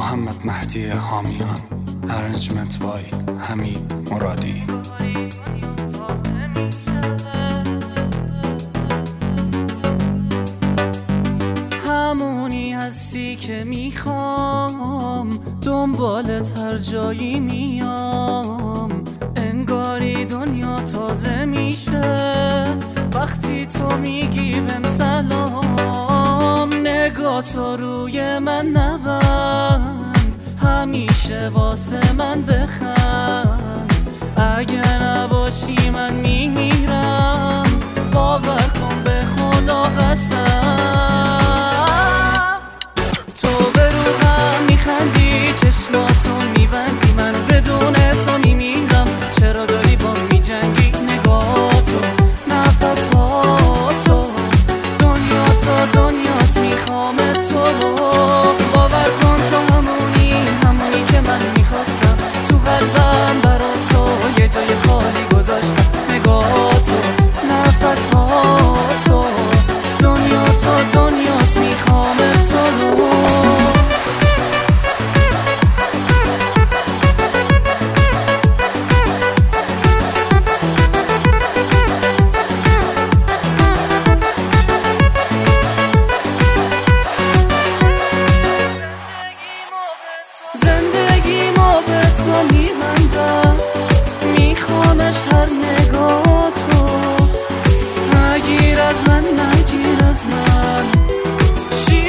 محمد مهدی حامیان. ارنجمنت بای حمید مرادی. همونی هستی که میخوام، دنبالت هر جایی میام. انگاری دنیا تازه میشه وقتی تو میگی بهم سلام. نگاه تو روی من نبند، همیشه واسه من بخند. اگه نباشی من میمیرم، باور کن به خدا قسم. تو به روحم میخندی، چشماتو میبندی، من بدون تو میمیرم. چرا داری با میجنگی؟ نگاه تو، نفس ها تو، دنیا تا دنیاست میخوام تو رو. باور کن تو همونی که من میخواستم. تو قلبم برا تو یه جای خالی گذاشتم. نگاه تو، نفس ها تو، دنیا تا دنیاست میخوام تو رو. زندگیمو به تو میبندم، میخوامش هر نگاه تو. نگیر از من، نگیر از من.